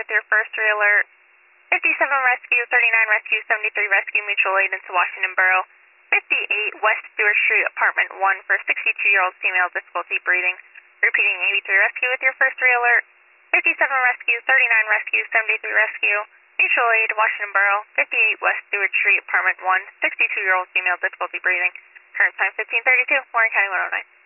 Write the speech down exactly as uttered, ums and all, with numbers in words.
with your first re-alert. fifty-seven Rescue, thirty-nine Rescue, seventy-three Rescue, mutual aid into Washington Borough. fifty-eight West Stewart Street, apartment one for sixty-two-year-old female, difficulty breathing. Repeating eighty-three Rescue with your first re-alert. fifty-seven Rescue, thirty-nine Rescue, seventy-three Rescue, mutual aid, Washington Borough. fifty-eight West Stewart Street, apartment one, sixty-two-year-old female, difficulty breathing. Current time fifteen thirty-two, Warren County one oh nine.